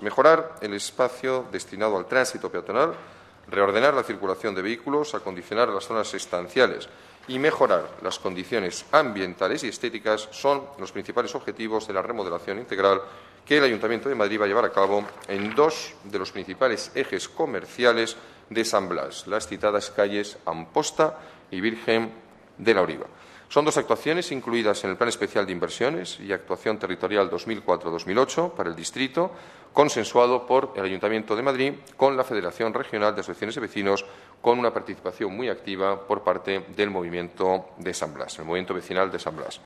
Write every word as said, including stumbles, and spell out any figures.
mejorar el espacio destinado al tránsito peatonal, reordenar la circulación de vehículos, acondicionar las zonas estanciales y mejorar las condiciones ambientales y estéticas son los principales objetivos de la remodelación integral que el Ayuntamiento de Madrid va a llevar a cabo en dos de los principales ejes comerciales de San Blas, las citadas calles Amposta y Virgen de la Oliva. Son dos actuaciones incluidas en el Plan Especial de Inversiones y Actuación Territorial dos mil cuatro dos mil ocho para el distrito, consensuado por el Ayuntamiento de Madrid con la Federación Regional de Asociaciones de Vecinos, con una participación muy activa por parte del movimiento de San Blas, el movimiento vecinal de San Blas.